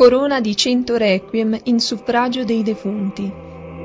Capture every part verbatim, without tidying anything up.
corona di cento requiem in suffragio dei defunti.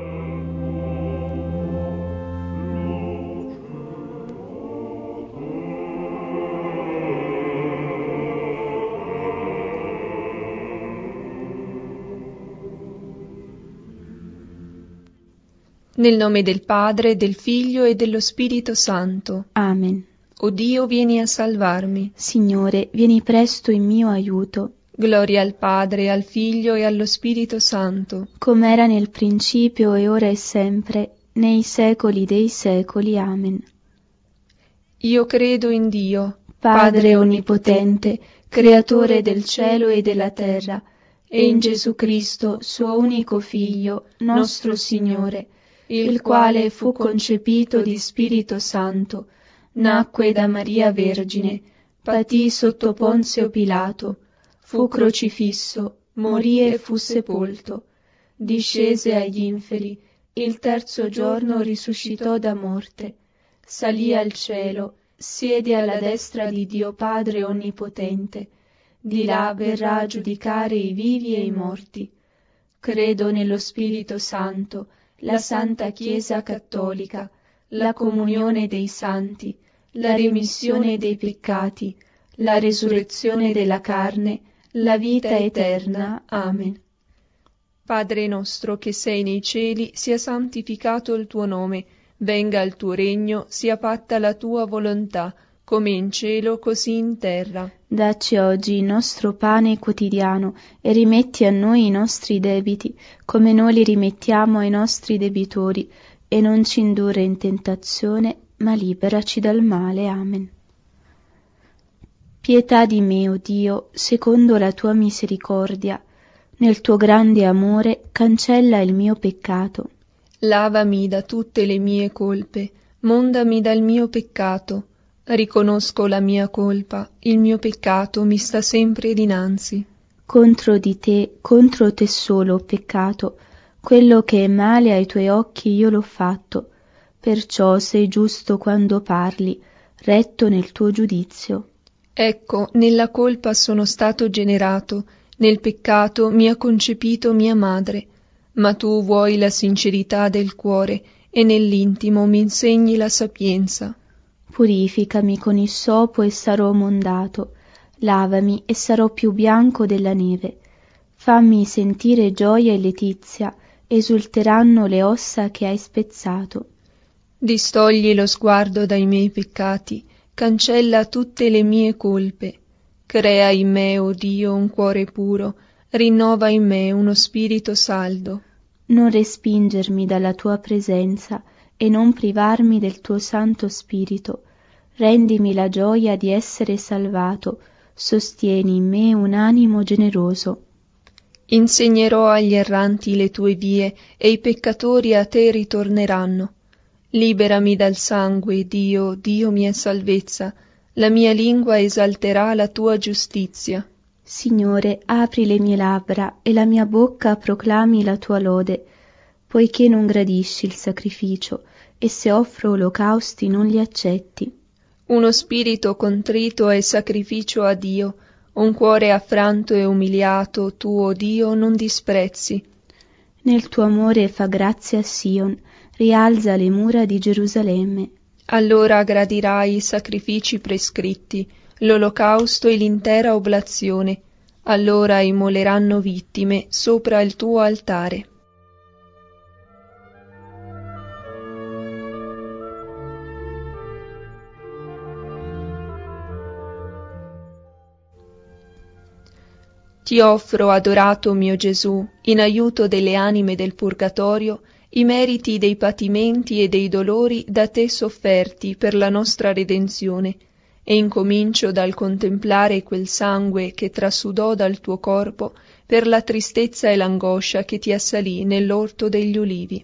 Nel nome del Padre, del Figlio e dello Spirito Santo. Amen. O Dio, vieni a salvarmi. Signore, vieni presto in mio aiuto. Gloria al Padre, al Figlio e allo Spirito Santo. Come era nel principio e ora e sempre, nei secoli dei secoli. Amen. Io credo in Dio, Padre onnipotente, creatore del cielo e della terra, e in Gesù Cristo, suo unico Figlio, nostro Signore, il quale fu concepito di Spirito Santo, nacque da Maria Vergine, patì sotto Ponzio Pilato, fu crocifisso, morì e fu sepolto, discese agli inferi, il terzo giorno risuscitò da morte, salì al cielo, siede alla destra di Dio Padre Onnipotente, di là verrà a giudicare i vivi e i morti. Credo nello Spirito Santo, la Santa Chiesa Cattolica, la comunione dei santi, la remissione dei peccati, la resurrezione della carne, la vita eterna. Amen. Padre nostro che sei nei cieli, sia santificato il tuo nome, venga il tuo regno, sia fatta la tua volontà, come in cielo così in terra. Dacci oggi il nostro pane quotidiano e rimetti a noi i nostri debiti, come noi li rimettiamo ai nostri debitori, e non ci indurre in tentazione, ma liberaci dal male. Amen. Pietà di me, o Dio, secondo la tua misericordia, nel tuo grande amore cancella il mio peccato. Lavami da tutte le mie colpe, mondami dal mio peccato. Riconosco la mia colpa, il mio peccato mi sta sempre dinanzi. Contro di te, contro te solo ho peccato, quello che è male ai tuoi occhi io l'ho fatto, perciò sei giusto quando parli, retto nel tuo giudizio. Ecco, nella colpa sono stato generato, nel peccato mi ha concepito mia madre, ma tu vuoi la sincerità del cuore e nell'intimo mi insegni la sapienza. Purificami con issopo e sarò mondato, lavami e sarò più bianco della neve. Fammi sentire gioia e letizia, esulteranno le ossa che hai spezzato. Distogli lo sguardo dai miei peccati, cancella tutte le mie colpe. Crea in me, o Dio, un cuore puro, rinnova in me uno spirito saldo. Non respingermi dalla tua presenza e non privarmi del tuo Santo Spirito. Rendimi la gioia di essere salvato, sostieni in me un animo generoso. Insegnerò agli erranti le tue vie e i peccatori a te ritorneranno. Liberami dal sangue, Dio, Dio mia salvezza, la mia lingua esalterà la tua giustizia. Signore, apri le mie labbra e la mia bocca proclami la tua lode, poiché non gradisci il sacrificio e se offro olocausti non li accetti. Uno spirito contrito è sacrificio a Dio, un cuore affranto e umiliato tu, o Dio, non disprezzi. Nel tuo amore fa grazia a Sion, rialza le mura di Gerusalemme. Allora gradirai i sacrifici prescritti, l'olocausto e l'intera oblazione, allora immoleranno vittime sopra il tuo altare. Ti offro, adorato mio Gesù, in aiuto delle anime del purgatorio, i meriti dei patimenti e dei dolori da te sofferti per la nostra redenzione, e incomincio dal contemplare quel sangue che trasudò dal tuo corpo per la tristezza e l'angoscia che ti assalì nell'orto degli ulivi.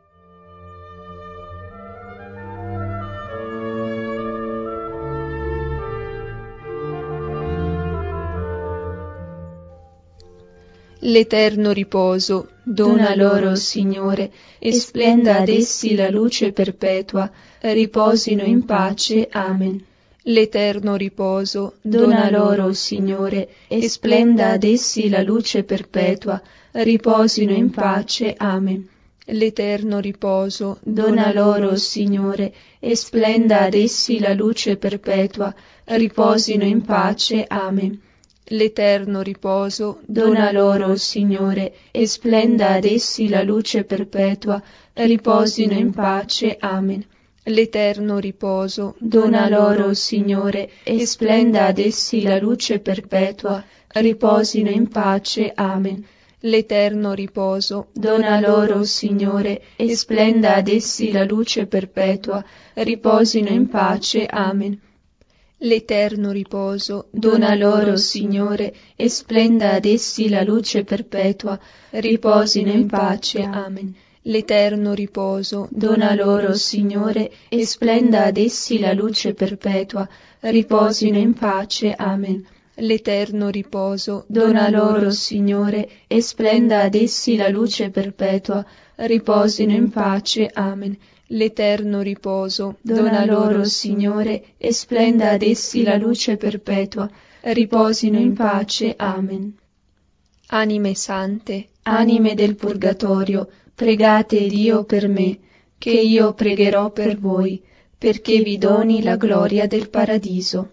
L'eterno riposo dona loro, Signore, e splenda ad essi la luce perpetua, riposino in pace. Amen. L'eterno riposo dona loro, Signore, e splenda ad essi la luce perpetua, riposino in pace. Amen. L'eterno riposo dona loro, Signore, e splenda ad essi la luce perpetua, riposino in pace. Amen. L'eterno riposo dona loro, Signore, e splenda ad essi la luce perpetua, riposino in pace. Amen. L'eterno riposo dona loro, Signore, e splenda ad essi la luce perpetua, riposino in pace. Amen. L'eterno riposo dona loro, Signore, e splenda ad essi la luce perpetua, riposino in pace. Amen. L'eterno riposo dona loro, Signore, e splenda ad essi la luce perpetua, riposino in pace. Amen. L'eterno riposo dona loro, Signore, e splenda ad essi la luce perpetua, riposino in pace. Amen. L'eterno riposo dona loro, Signore, e splenda ad essi la luce perpetua, riposino in pace. Amen. L'eterno riposo dona loro, Signore, e splenda ad essi la luce perpetua, riposino in pace. Amen. Anime sante, anime del purgatorio, pregate Dio per me, che io pregherò per voi, perché vi doni la gloria del paradiso.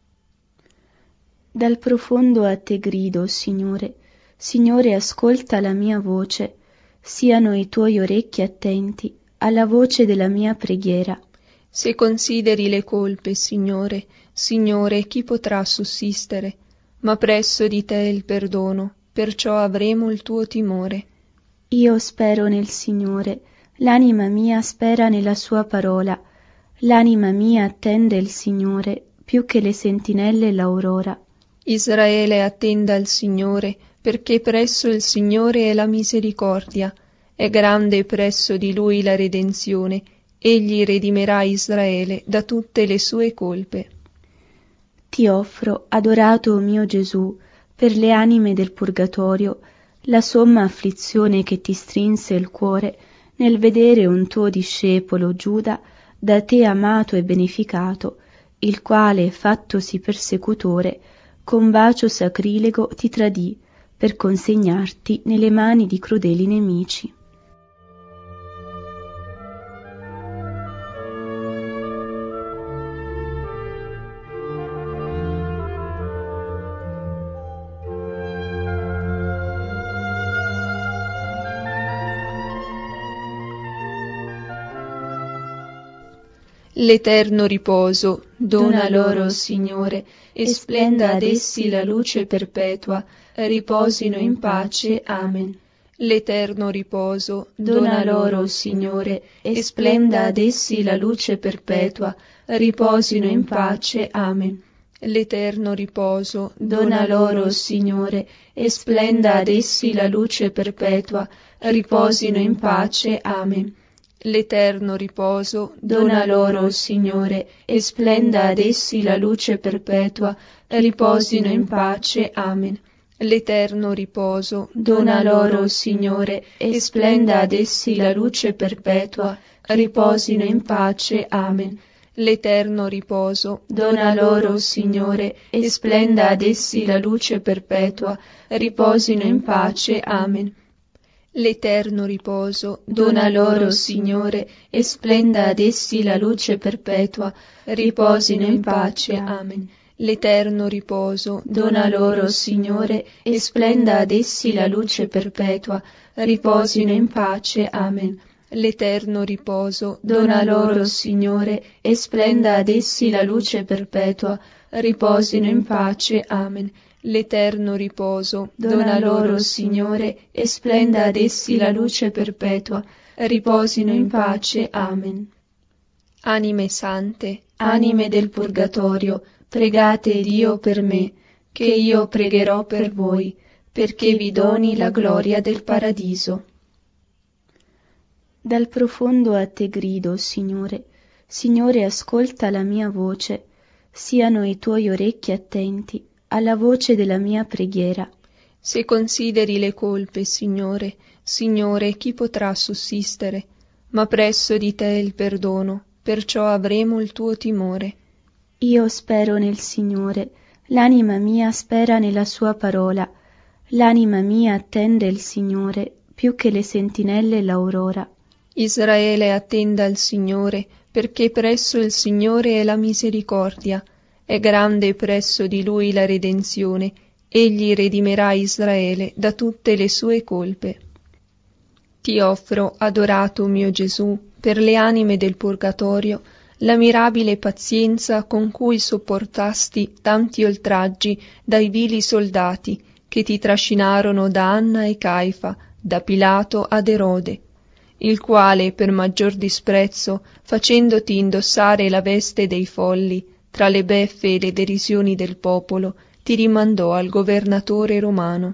Dal profondo a te grido, Signore. Signore, ascolta la mia voce, siano i tuoi orecchi attenti alla voce della mia preghiera. Se consideri le colpe, Signore, Signore, chi potrà sussistere? Ma presso di te il perdono, perciò avremo il tuo timore. Io spero nel Signore, l'anima mia spera nella sua parola, l'anima mia attende il Signore più che le sentinelle l'aurora. Israele attenda il Signore, perché presso il Signore è la misericordia, è grande presso di Lui la redenzione, egli redimerà Israele da tutte le sue colpe. Ti offro, adorato mio Gesù, per le anime del purgatorio, la somma afflizione che ti strinse il cuore nel vedere un tuo discepolo Giuda da te amato e beneficato, il quale, fattosi persecutore, con bacio sacrilego ti tradì per consegnarti nelle mani di crudeli nemici. L'eterno riposo dona loro, Signore, e splenda ad essi la luce perpetua, riposino in pace. Amen. L'eterno riposo dona loro, Signore, e splenda ad essi la luce perpetua, riposino in pace. Amen. L'eterno riposo dona loro, Signore, e splenda ad essi la luce perpetua, riposino in pace. Amen. L'eterno riposo dona loro, Signore, e splenda ad essi la luce perpetua, riposino in pace. Amen. L'eterno riposo dona loro, Signore, e splenda ad essi la luce perpetua, riposino in pace. Amen. L'eterno riposo dona loro, Signore, e splenda ad essi la luce perpetua, riposino in pace. Amen. L'eterno riposo dona loro, Signore, e splenda ad essi la luce perpetua, riposino in pace. Amen. L'eterno riposo dona loro, Signore, e splenda ad essi la luce perpetua, riposino in pace. Amen. L'eterno riposo dona loro, Signore, e splenda ad essi la luce perpetua, riposino in pace. Amen. L'eterno riposo dona loro, Signore, e splenda ad essi la luce perpetua, riposino in pace. Amen. Anime sante, anime del purgatorio, pregate Dio per me, che io pregherò per voi, perché vi doni la gloria del paradiso. Dal profondo a te grido, Signore. Signore, ascolta la mia voce, siano i tuoi orecchi attenti alla voce della mia preghiera. Se consideri le colpe, Signore, Signore, chi potrà sussistere? Ma presso di te il perdono, perciò avremo il tuo timore. Io spero nel Signore, l'anima mia spera nella sua parola. L'anima mia attende il Signore, più che le sentinelle l'aurora. Israele attenda il Signore, perché presso il Signore è la misericordia, è grande presso di Lui la redenzione, egli redimerà Israele da tutte le sue colpe. Ti offro, adorato mio Gesù, per le anime del purgatorio, la mirabile pazienza con cui sopportasti tanti oltraggi dai vili soldati che ti trascinarono da Anna e Caifa, da Pilato ad Erode, il quale, per maggior disprezzo, facendoti indossare la veste dei folli, tra le beffe e le derisioni del popolo, ti rimandò al governatore romano.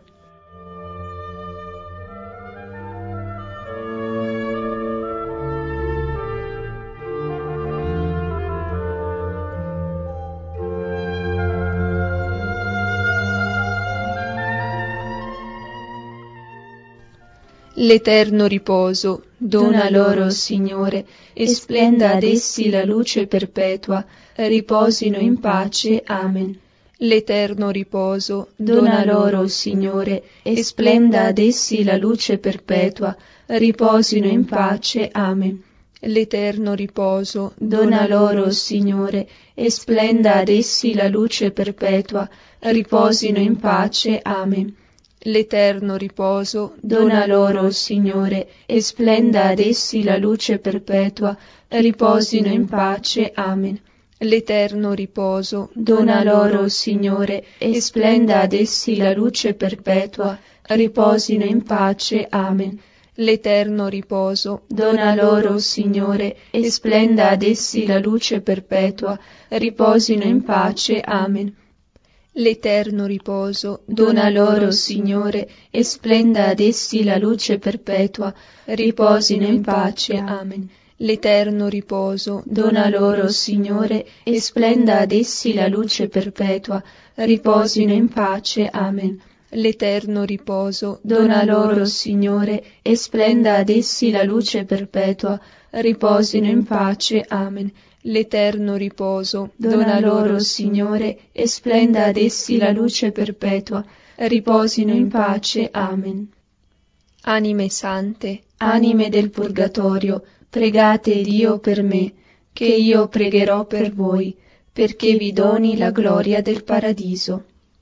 L'eterno riposo dona loro, Signore, e splenda ad essi la luce perpetua, riposino in pace. Amen. L'eterno riposo dona loro, Signore, e splenda ad essi la luce perpetua, riposino in pace. Amen. L'eterno riposo dona loro, Signore, e splenda ad essi la luce perpetua, riposino in pace. Amen. L'eterno riposo dona loro, Signore, e splenda ad essi la luce perpetua, riposino in pace. Amen. L'eterno riposo dona loro, Signore, e splenda ad essi la luce perpetua, riposino in pace. Amen. L'eterno riposo dona loro, Signore, e splenda ad essi la luce perpetua, riposino in pace. Amen. L'eterno riposo dona loro, Signore, e splenda ad essi la luce perpetua, riposino in pace. Amen. L'eterno riposo dona loro, Signore, e splenda ad essi la luce perpetua, riposino in pace. Amen. L'eterno riposo dona loro, Signore, e splenda ad essi la luce perpetua, riposino in pace. Amen. L'eterno riposo dona loro, Signore, e splenda ad essi la luce perpetua, riposino in pace. Amen. Anime sante, anime del purgatorio, pregate Dio per me, che io pregherò per voi, perché vi doni la gloria del paradiso.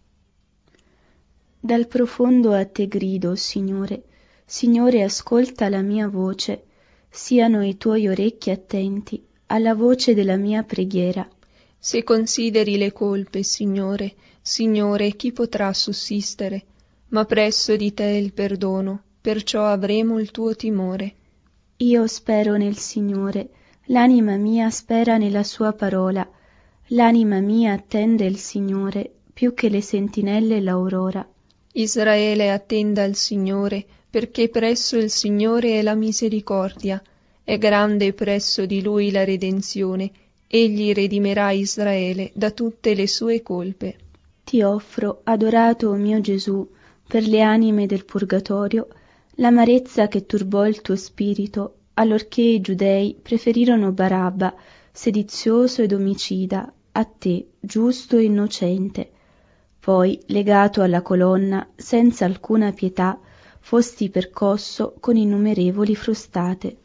Dal profondo a te grido, Signore. Signore, ascolta la mia voce, siano i tuoi orecchi attenti alla voce della mia preghiera. Se consideri le colpe, Signore, Signore, chi potrà sussistere? Ma presso di te il perdono, perciò avremo il tuo timore. Io spero nel Signore, l'anima mia spera nella sua parola, l'anima mia attende il Signore, più che le sentinelle l'aurora. Israele attenda il Signore, perché presso il Signore è la misericordia, è grande presso di Lui la redenzione, egli redimerà Israele da tutte le sue colpe. Ti offro, adorato mio Gesù, per le anime del purgatorio, l'amarezza che turbò il tuo spirito, allorché i giudei preferirono Barabba, sedizioso ed omicida, a te, giusto e innocente. Poi, legato alla colonna, senza alcuna pietà, fosti percosso con innumerevoli frustate.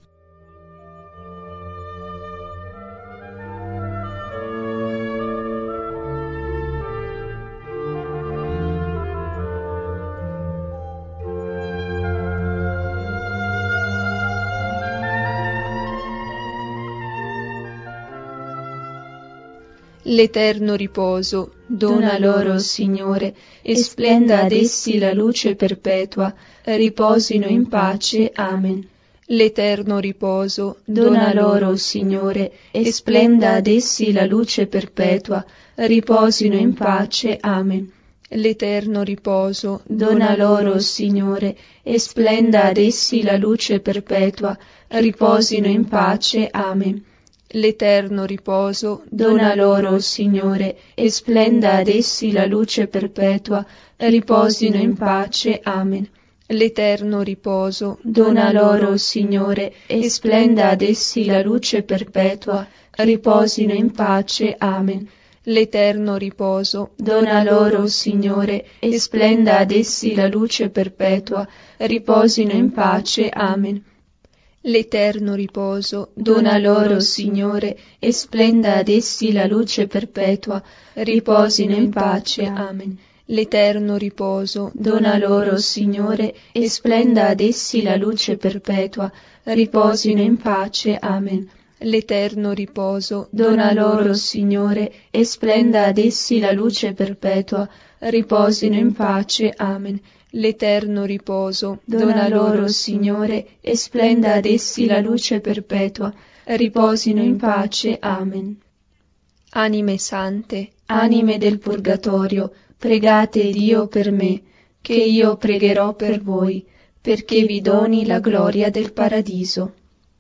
L'eterno riposo dona loro, Signore, e splenda ad essi la luce perpetua, riposino in pace. Amen. L'eterno riposo dona loro, Signore, e splenda ad essi la luce perpetua, riposino in pace. Amen. L'eterno riposo dona loro, Signore, e splenda ad essi la luce perpetua, riposino in pace. Amen. L'eterno riposo dona loro, Signore, e splenda ad essi la luce perpetua, riposino in pace. Amen. L'eterno riposo dona loro, Signore, e splenda ad essi la luce perpetua, riposino in pace. Amen. L'eterno riposo dona loro, Signore, e splenda ad essi la luce perpetua, riposino in pace. Amen. L'eterno riposo dona loro, Signore, e splenda ad essi la luce perpetua, riposino in pace. Amen. L'eterno riposo dona loro, Signore, e splenda ad essi la luce perpetua, riposino in pace. Amen. L'eterno riposo dona loro, Signore, e splenda ad essi la luce perpetua, riposino in pace. Amen. L'eterno riposo dona loro, Signore, e splenda ad essi la luce perpetua, riposino in pace. Amen. Anime sante, anime del purgatorio, pregate Dio per me, che io pregherò per voi, perché vi doni la gloria del paradiso.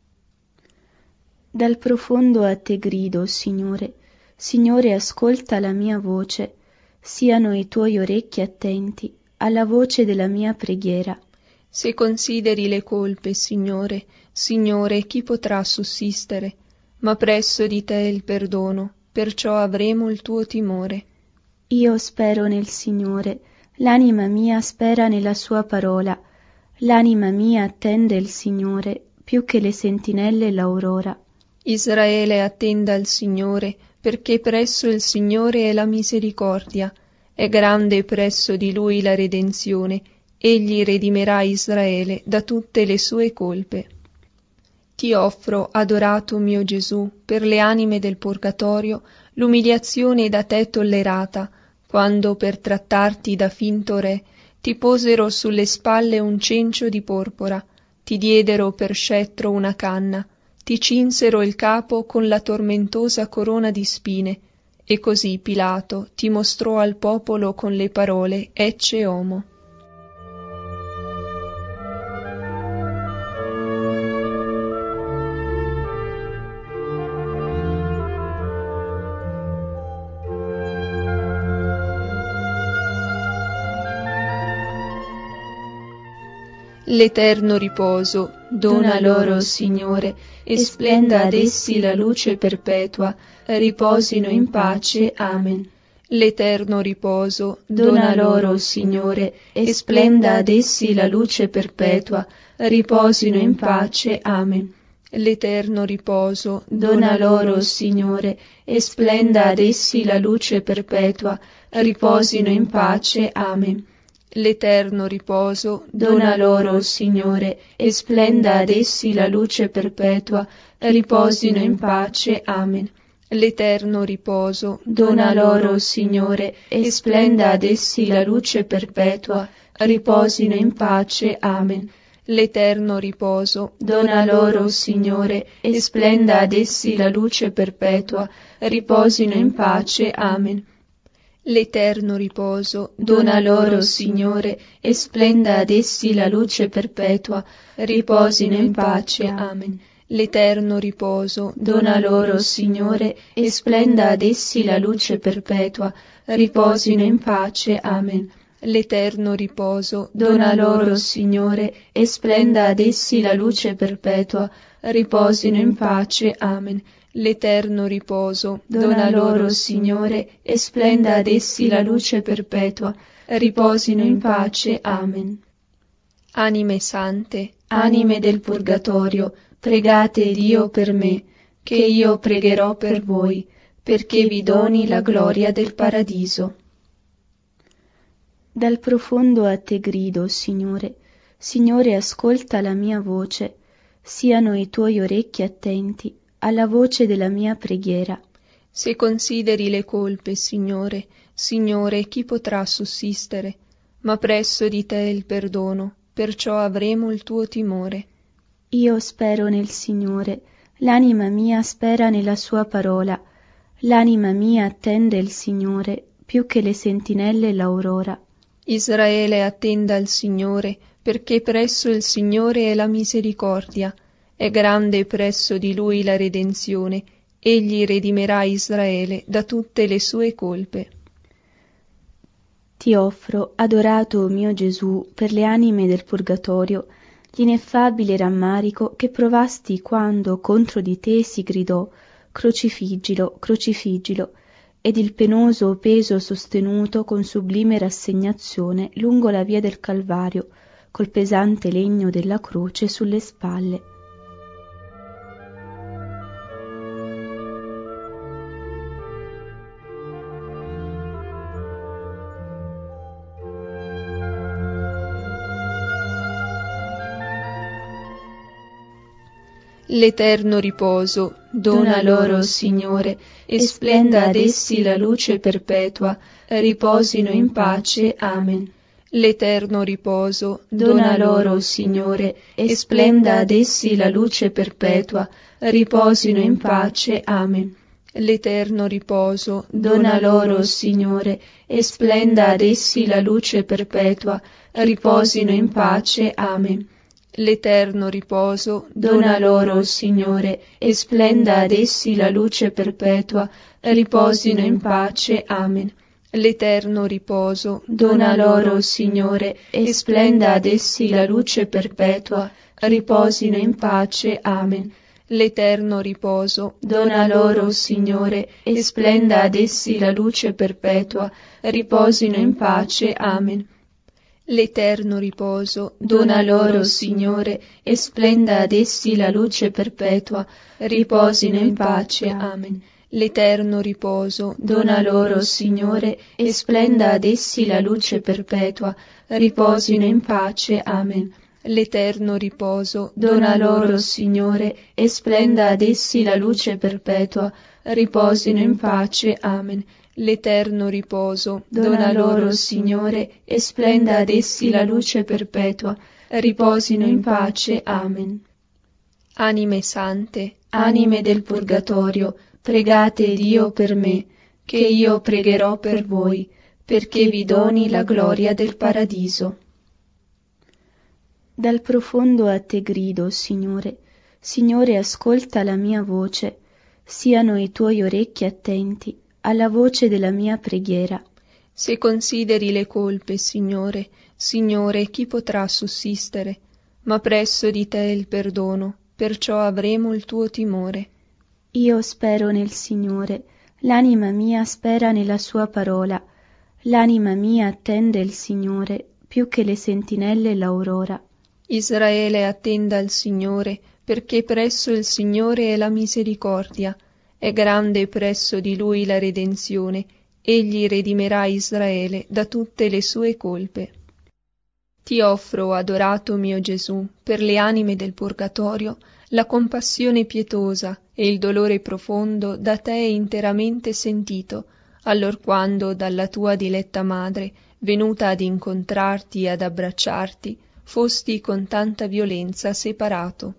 Dal profondo a te grido, Signore. Signore, ascolta la mia voce, siano i tuoi orecchi attenti alla voce della mia preghiera. Se consideri le colpe, Signore, Signore, chi potrà sussistere? Ma presso di te il perdono, perciò avremo il tuo timore. Io spero nel Signore, l'anima mia spera nella sua parola, l'anima mia attende il Signore più che le sentinelle l'aurora. Israele attenda il Signore, perché presso il Signore è la misericordia, è grande presso di Lui la redenzione, egli redimerà Israele da tutte le sue colpe. Ti offro, adorato mio Gesù, per le anime del purgatorio, l'umiliazione da te tollerata, quando per trattarti da finto re ti posero sulle spalle un cencio di porpora, ti diedero per scettro una canna, ti cinsero il capo con la tormentosa corona di spine, e così Pilato ti mostrò al popolo con le parole Ecce homo. L'eterno riposo dona loro, Signore, e splenda ad essi la luce perpetua, riposino in pace. Amen. L'eterno riposo dona loro, Signore, e splenda ad essi la luce perpetua, riposino in pace. Amen. L'eterno riposo dona loro, Signore, e splenda ad essi la luce perpetua, riposino in pace. Amen. L'eterno riposo dona loro, Signore, e splenda ad essi la luce perpetua, riposino in pace. Amen. L'eterno riposo dona loro, Signore, e splenda ad essi la luce perpetua, riposino in pace. Amen. L'eterno riposo dona loro, Signore, e splenda ad essi la luce perpetua, riposino in pace. Amen. L'eterno riposo dona loro, Signore, e splenda ad essi la luce perpetua, riposino in pace. Amen. L'eterno riposo dona loro, Signore, e splenda ad essi la luce perpetua, riposino in pace. Amen. L'eterno riposo dona loro, Signore, e splenda ad essi la luce perpetua, riposino in pace. Amen. L'eterno riposo dona loro, Signore, e splenda ad essi la luce perpetua, riposino in pace. Amen. Anime sante, anime del purgatorio, pregate Dio per me, che io pregherò per voi, perché vi doni la gloria del paradiso. Dal profondo a te grido, Signore. Signore, ascolta la mia voce, siano i tuoi orecchi attenti alla voce della mia preghiera. Se consideri le colpe, Signore, Signore, chi potrà sussistere? Ma presso di te il perdono, perciò avremo il tuo timore. Io spero nel Signore, l'anima mia spera nella sua parola, l'anima mia attende il Signore più che le sentinelle l'aurora. Israele attenda il Signore, perché presso il Signore è la misericordia, è grande presso di Lui la redenzione, egli redimerà Israele da tutte le sue colpe. Ti offro, adorato mio Gesù, per le anime del purgatorio, l'ineffabile rammarico che provasti quando contro di te si gridò «Crocifiggilo, crocifiggilo», ed il penoso peso sostenuto con sublime rassegnazione lungo la via del Calvario, col pesante legno della croce sulle spalle. L'eterno riposo dona loro, Signore, e splenda ad essi la luce perpetua, riposino in pace. Amen. L'eterno riposo dona loro, Signore, e splenda ad essi la luce perpetua, riposino in pace. Amen. L'eterno riposo dona loro, Signore, e splenda ad essi la luce perpetua, riposino in pace. Amen. L'eterno riposo dona loro, Signore, e splenda ad essi la luce perpetua, riposino in pace. Amen. L'eterno riposo dona loro, Signore, e splenda ad essi la luce perpetua, riposino in pace. Amen. L'eterno riposo dona loro, Signore, e splenda ad essi la luce perpetua, riposino in pace. Amen. L'eterno riposo dona loro, Signore, e splenda ad essi la luce perpetua, riposino in pace. Amen. L'eterno riposo dona loro, Signore, e splenda ad essi la luce perpetua, riposino in pace. Amen. L'eterno riposo dona loro, Signore, e splenda ad essi la luce perpetua, riposino in pace. Amen. L'eterno riposo dona loro, Signore, e splenda ad essi la luce perpetua, riposino in pace. Amen. Anime sante, anime del purgatorio, pregate Dio per me, che io pregherò per voi, perché vi doni la gloria del paradiso. Dal profondo a te grido, Signore. Signore, ascolta la mia voce, siano i tuoi orecchi attenti alla voce della mia preghiera. Se consideri le colpe, Signore, Signore, chi potrà sussistere? Ma presso di te il perdono, perciò avremo il tuo timore. Io spero nel Signore, l'anima mia spera nella sua parola, l'anima mia attende il Signore più che le sentinelle l'aurora. Israele attenda il Signore, perché presso il Signore è la misericordia. È grande presso di Lui la redenzione, egli redimerà Israele da tutte le sue colpe. Ti offro, adorato mio Gesù, per le anime del purgatorio, la compassione pietosa e il dolore profondo da te interamente sentito, allorquando dalla tua diletta madre, venuta ad incontrarti e ad abbracciarti, fosti con tanta violenza separato.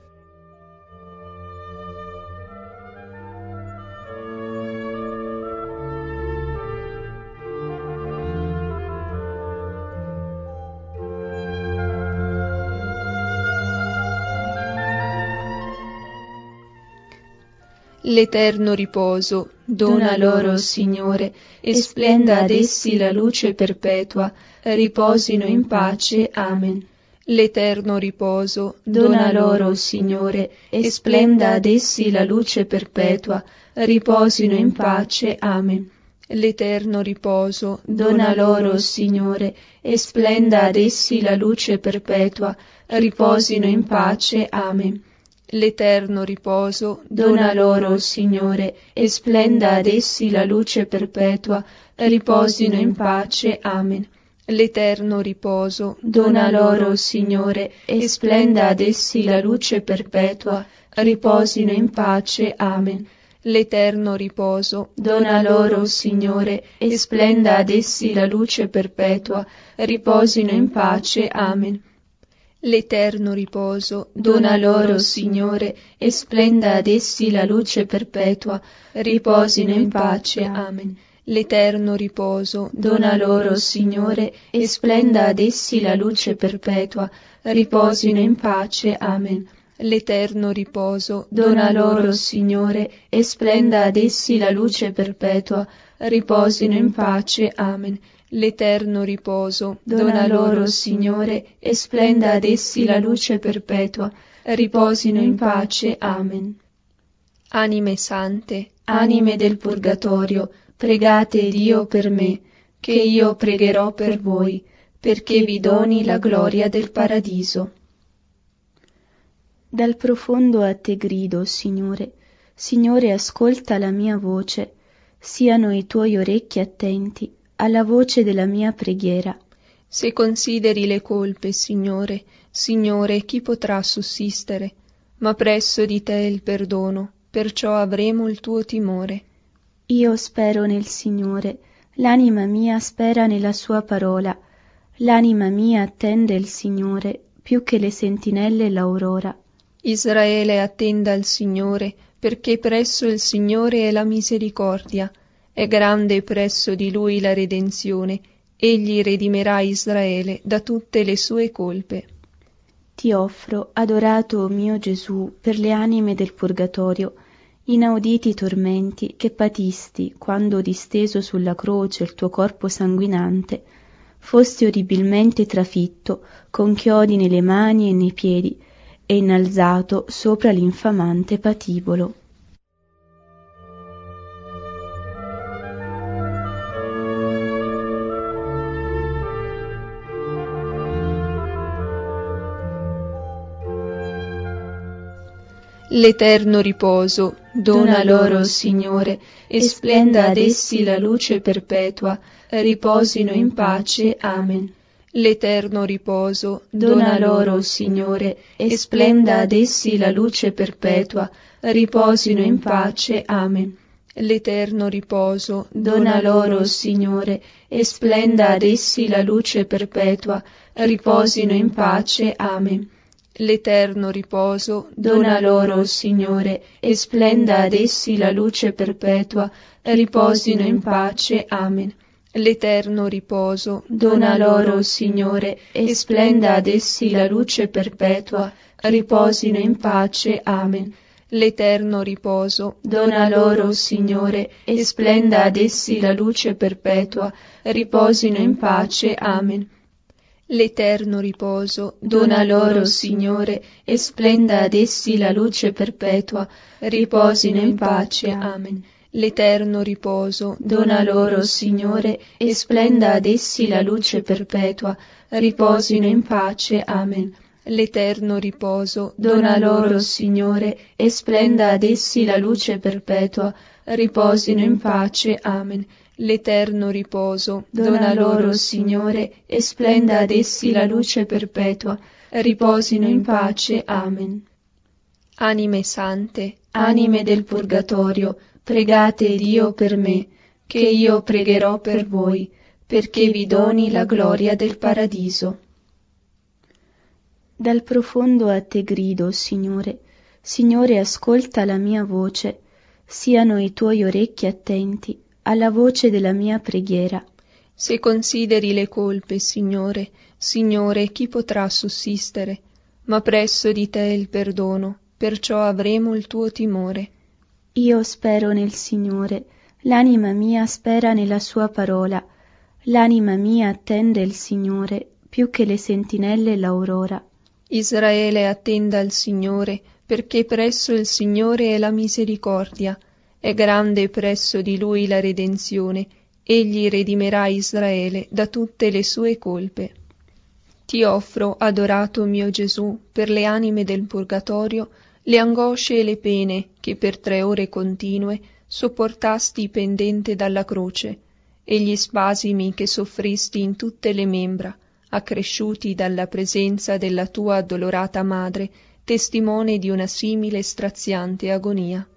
L'eterno riposo dona loro, Signore, e splenda ad essi la luce perpetua, riposino in pace. Amen. L'eterno riposo dona loro, Signore, e splenda ad essi la luce perpetua, riposino in pace. Amen. L'eterno riposo dona loro, Signore, e splenda ad essi la luce perpetua, riposino in pace. Amen. L'eterno riposo dona loro, Signore, e splenda ad essi la luce perpetua, riposino in pace. Amen. L'eterno riposo dona loro, Signore, e splenda ad essi la luce perpetua, riposino in pace. Amen. L'eterno riposo dona loro, Signore, e splenda ad essi la luce perpetua, riposino in pace. Amen. L'eterno riposo dona loro, Signore, e splenda ad essi la luce perpetua, riposino in pace. Amen. L'eterno riposo dona loro, Signore, e splenda ad essi la luce perpetua, riposino in pace. Amen. L'eterno riposo dona loro, Signore, e splenda ad essi la luce perpetua, riposino in pace. Amen. l'eterno riposo dona loro, Signore, e splenda ad essi la luce perpetua. Riposino in pace. Amen. Anime sante, Anime del purgatorio, pregate Dio per me, che io pregherò per voi, perché vi doni la gloria del paradiso. Dal profondo a te grido, Signore. Signore, ascolta la mia voce, siano i tuoi orecchi attenti alla voce della mia preghiera. Se consideri le colpe, Signore, Signore, chi potrà sussistere? Ma presso di te il perdono, perciò avremo il tuo timore. Io spero nel Signore, l'anima mia spera nella sua parola, l'anima mia attende il Signore più che le sentinelle l'aurora. Israele attenda il Signore, perché presso il Signore è la misericordia, è grande presso di Lui la redenzione, egli redimerà Israele da tutte le sue colpe. Ti offro, adorato mio Gesù, per le anime del purgatorio, inauditi tormenti che patisti quando, disteso sulla croce il tuo corpo sanguinante, fosti orribilmente trafitto con chiodi nelle mani e nei piedi e innalzato sopra l'infamante patibolo. L'eterno riposo dona loro, Signore, e splenda ad essi la luce perpetua. Riposino in pace. Amen. L'eterno riposo dona loro, Signore, e splenda ad essi la luce perpetua. Riposino in pace. Amen. L'eterno riposo dona loro, Signore, e splenda ad essi la luce perpetua. Riposino in pace. Amen. L'eterno riposo dona loro, Signore, e splenda ad essi la luce perpetua. Riposino in pace. Amen. L'eterno riposo dona loro, Signore, e splenda ad essi la luce perpetua. Riposino in pace. Amen. L'eterno riposo dona loro, Signore, e splenda ad essi la luce perpetua. Riposino in pace. Amen. L'eterno riposo dona loro, Signore, e splenda ad essi la luce perpetua. Riposino in pace. Amen. L'eterno riposo dona loro, Signore, e splenda ad essi la luce perpetua. Riposino in pace. Amen. L'eterno riposo dona loro, Signore, e splenda ad essi la luce perpetua. Riposino in pace. Amen. L'eterno riposo dona loro, Signore, e splenda ad essi la luce perpetua. Riposino in pace. Amen. Anime sante, anime del purgatorio, pregate Dio per me, che io pregherò per voi, perché vi doni la gloria del paradiso. Dal profondo a te grido, Signore. Signore, ascolta la mia voce, siano i tuoi orecchi attenti alla voce della mia preghiera. Se consideri le colpe, Signore, Signore, chi potrà sussistere? Ma presso di te il perdono, perciò avremo il tuo timore. Io spero nel Signore, l'anima mia spera nella sua parola, l'anima mia attende il Signore più che le sentinelle l'aurora. Israele attenda il Signore, perché presso il Signore è la misericordia, è grande presso di Lui la redenzione, egli redimerà Israele da tutte le sue colpe. Ti offro, adorato mio Gesù, per le anime del purgatorio, le angosce e le pene che per tre ore continue sopportasti pendente dalla croce, e gli spasimi che soffristi in tutte le membra, accresciuti dalla presenza della tua addolorata madre, testimone di una simile straziante agonia.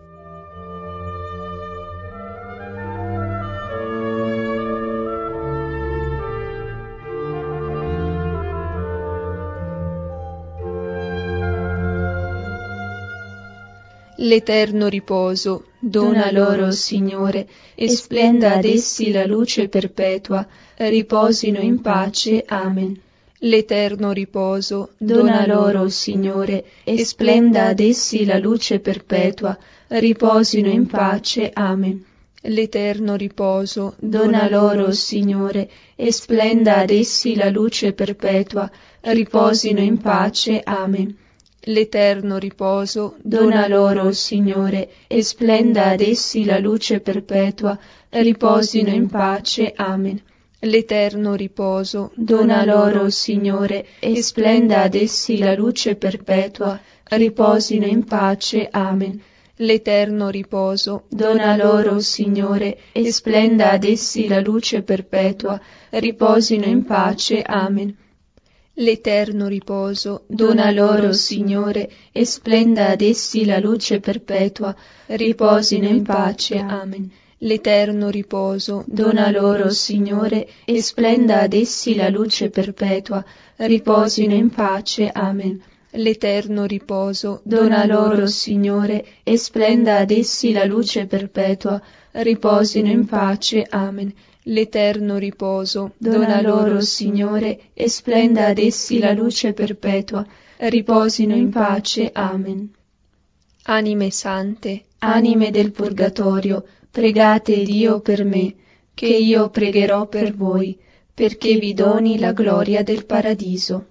L'eterno riposo dona loro, Signore, e splenda ad essi la luce perpetua. Riposino in pace. Amen. L'eterno riposo dona loro, Signore, e splenda ad essi la luce perpetua. Riposino in pace. Amen. l'eterno riposo dona loro, Signore, e splenda ad essi la luce perpetua, riposino in pace. Amen. L'eterno riposo dona loro, Signore, e splenda ad essi la luce perpetua, riposino in pace. Amen. L'eterno riposo dona loro, Signore, e splenda ad essi la luce perpetua, riposino in pace. Amen. L'eterno riposo dona loro, Signore, e splenda ad essi la luce perpetua, riposino in pace. Amen. L'eterno riposo dona loro, Signore, e splenda ad essi la luce perpetua, riposino in pace. Amen. L'eterno riposo dona loro, Signore, e splenda ad essi la luce perpetua, riposino in pace. Amen. L'eterno riposo dona loro, Signore, e splenda ad essi la luce perpetua, riposino in pace. Amen. L'eterno riposo dona loro, Signore, e splenda ad essi la luce perpetua, riposino in pace. Amen. Anime sante, anime del purgatorio, pregate Dio per me, che io pregherò per voi, perché vi doni la gloria del paradiso.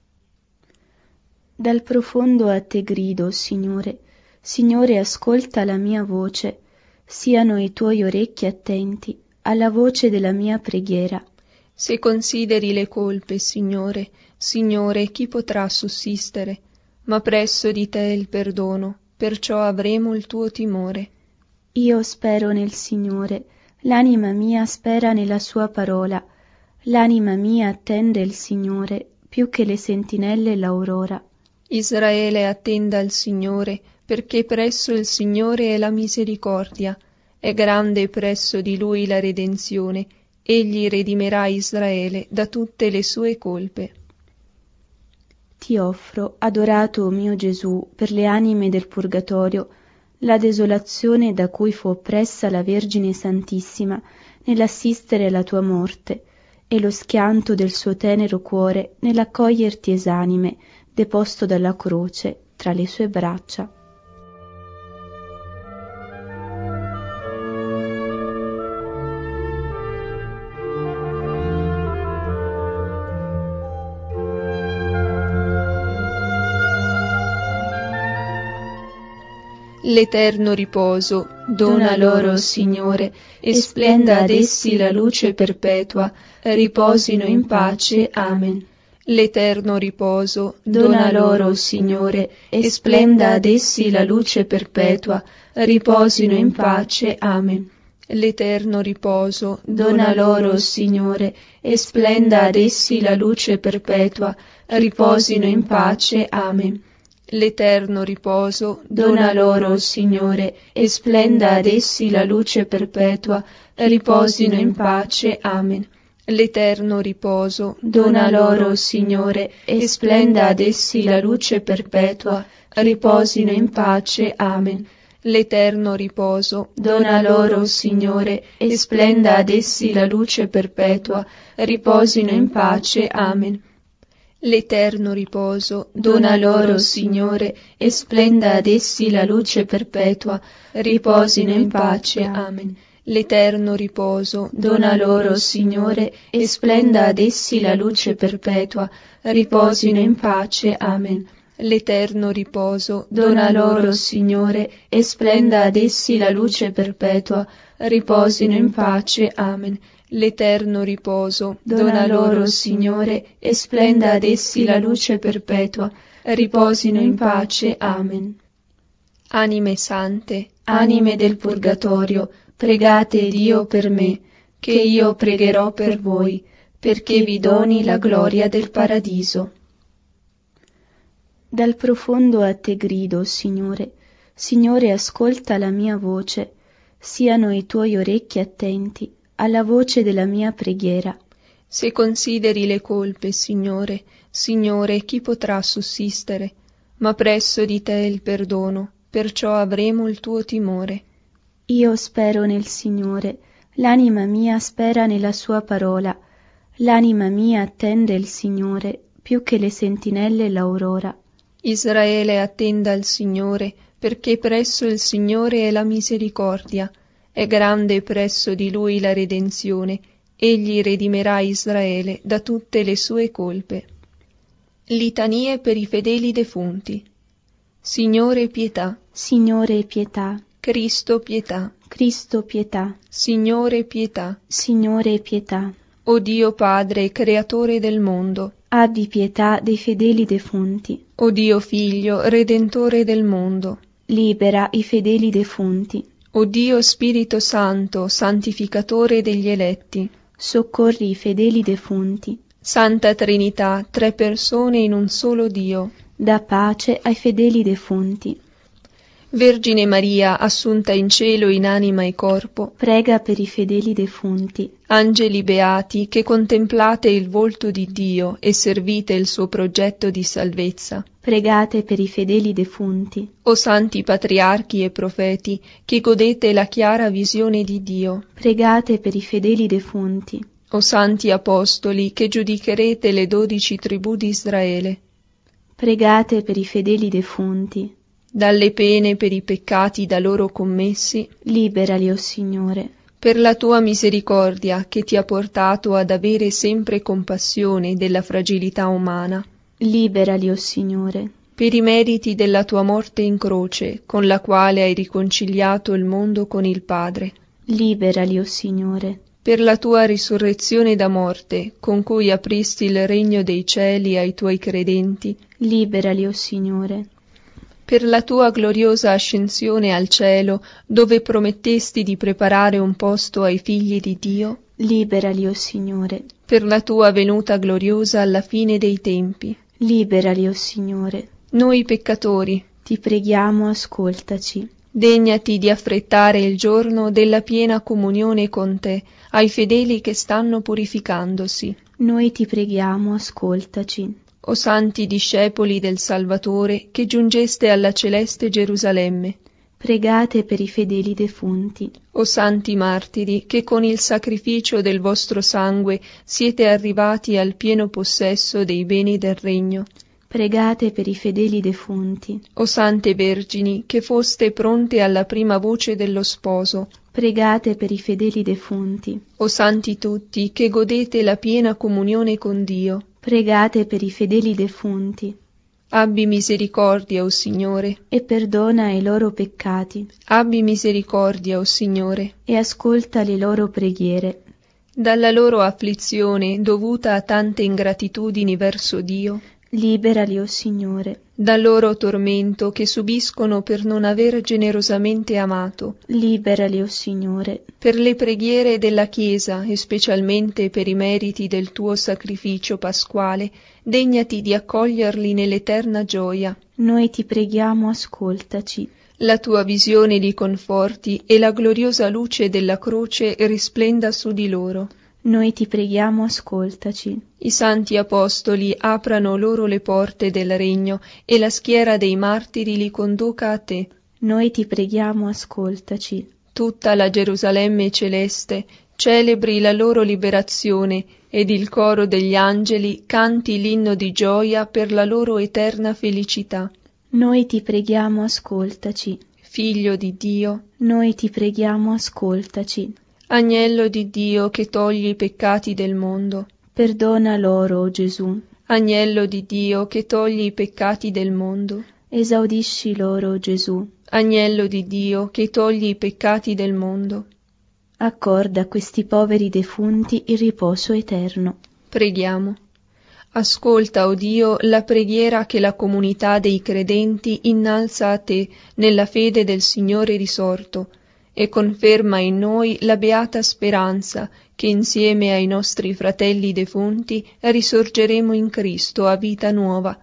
Dal profondo a te grido, Signore. Signore, ascolta la mia voce, siano i tuoi orecchi attenti alla voce della mia preghiera. Se consideri le colpe, Signore, Signore, chi potrà sussistere? Ma presso di te il perdono, perciò avremo il tuo timore. Io spero nel Signore, l'anima mia spera nella sua parola, l'anima mia attende il Signore più che le sentinelle l'aurora. Israele attenda il Signore, perché presso il Signore è la misericordia, è grande presso di Lui la redenzione, egli redimerà Israele da tutte le sue colpe. Ti offro, adorato mio Gesù, per le anime del purgatorio, la desolazione da cui fu oppressa la Vergine Santissima nell'assistere alla tua morte, e lo schianto del suo tenero cuore nell'accoglierti esanime, deposto dalla croce tra le sue braccia. L'eterno riposo dona loro, Signore, e splenda ad essi la luce perpetua, riposino in pace. Amen. L'eterno riposo dona loro, Signore, e splenda ad essi la luce perpetua, riposino in pace. Amen. L'eterno riposo dona loro, Signore, e splenda ad essi la luce perpetua, riposino in pace. Amen. L'eterno riposo dona loro, Signore, e splenda ad essi la luce perpetua, riposino in pace. Amen. L'eterno riposo dona loro, Signore, e splenda ad essi la luce perpetua, riposino in pace. Amen. L'eterno riposo dona loro, Signore, e splenda ad essi la luce perpetua, riposino in pace. Amen. L'eterno riposo dona loro, Signore, e splenda ad essi la luce perpetua, riposino in pace. Amen. L'eterno riposo dona loro, Signore, e splenda ad essi la luce perpetua, riposino in pace. Amen. L'eterno riposo dona loro, Signore, e splenda ad essi la luce perpetua, riposino in pace. Amen. L'eterno riposo dona loro, Signore, e splenda ad essi la luce perpetua, riposino in pace. Amen. Anime sante, anime del purgatorio, pregate Dio per me, che io pregherò per voi, perché vi doni la gloria del paradiso. Dal profondo a te grido, Signore. Signore, ascolta la mia voce, siano i tuoi orecchi attenti alla voce della mia preghiera. Se consideri le colpe, Signore, Signore, chi potrà sussistere? Ma presso di te il perdono, perciò avremo il tuo timore. Io spero nel Signore, l'anima mia spera nella sua parola, l'anima mia attende il Signore più che le sentinelle l'aurora. Israele attenda il Signore, perché presso il Signore è la misericordia, È grande presso di lui la redenzione, egli redimerà Israele da tutte le sue colpe. Litanie per i fedeli defunti. Signore pietà. Signore pietà. Cristo pietà. Cristo pietà. Signore pietà. Signore pietà. O Dio Padre, creatore del mondo. Abbi pietà dei fedeli defunti. O Dio Figlio, redentore del mondo. Libera i fedeli defunti. O Dio Spirito Santo, santificatore degli eletti. Soccorri i fedeli defunti. Santa Trinità, tre persone in un solo Dio. Da pace ai fedeli defunti. Vergine Maria, assunta in cielo in anima e corpo, prega per i fedeli defunti. Angeli beati, che contemplate il volto di Dio e servite il suo progetto di salvezza, pregate per i fedeli defunti. O santi patriarchi e profeti, che godete la chiara visione di Dio, pregate per i fedeli defunti. O santi apostoli, che giudicherete le dodici tribù di Israele, pregate per i fedeli defunti. Dalle pene per i peccati da loro commessi, liberali, o Signore. Per la tua misericordia, che ti ha portato ad avere sempre compassione della fragilità umana, liberali, o Signore. Per i meriti della tua morte in croce, con la quale hai riconciliato il mondo con il Padre, liberali, o Signore. Per la tua risurrezione da morte, con cui apristi il regno dei cieli ai tuoi credenti, liberali, o Signore. Per la tua gloriosa ascensione al cielo, dove promettesti di preparare un posto ai figli di Dio, liberali, o Signore. Per la tua venuta gloriosa alla fine dei tempi, liberali, o Signore. Noi peccatori, ti preghiamo, ascoltaci. Degnati di affrettare il giorno della piena comunione con te ai fedeli che stanno purificandosi. Noi ti preghiamo, ascoltaci. O santi discepoli del Salvatore, che giungeste alla celeste Gerusalemme, pregate per i fedeli defunti. O santi martiri, che con il sacrificio del vostro sangue siete arrivati al pieno possesso dei beni del regno, pregate per i fedeli defunti. O sante vergini, che foste pronte alla prima voce dello sposo, pregate per i fedeli defunti. O santi tutti, che godete la piena comunione con Dio, pregate per i fedeli defunti. Abbi misericordia, o Signore, e perdona i loro peccati. Abbi misericordia, o Signore, e ascolta le loro preghiere. Dalla loro afflizione, dovuta a tante ingratitudini verso Dio, liberali, o Signore. Dal loro tormento che subiscono per non aver generosamente amato, liberali, o Signore. Per le preghiere della Chiesa e specialmente per i meriti del tuo sacrificio pasquale, degnati di accoglierli nell'eterna gioia. Noi ti preghiamo, ascoltaci. La tua visione li conforti e la gloriosa luce della croce risplenda su di loro. Noi ti preghiamo, ascoltaci. I santi apostoli aprano loro le porte del regno e la schiera dei martiri li conduca a te. Noi ti preghiamo, ascoltaci. Tutta la Gerusalemme celeste celebri la loro liberazione ed il coro degli angeli canti l'inno di gioia per la loro eterna felicità. Noi ti preghiamo, ascoltaci. Figlio di Dio, noi ti preghiamo, ascoltaci. Agnello di Dio che togli i peccati del mondo, perdona loro, o Gesù. Agnello di Dio che togli i peccati del mondo, esaudisci loro, o Gesù. Agnello di Dio che togli i peccati del mondo, accorda a questi poveri defunti il riposo eterno. Preghiamo. Ascolta, o Dio, la preghiera che la comunità dei credenti innalza a te nella fede del Signore risorto, e conferma in noi la beata speranza che insieme ai nostri fratelli defunti risorgeremo in Cristo a vita nuova.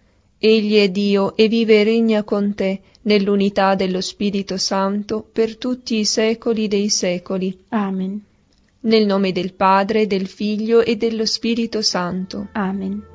Egli è Dio e vive e regna con te nell'unità dello Spirito Santo per tutti i secoli dei secoli. Amen. Nel nome del Padre, del Figlio e dello Spirito Santo. Amen.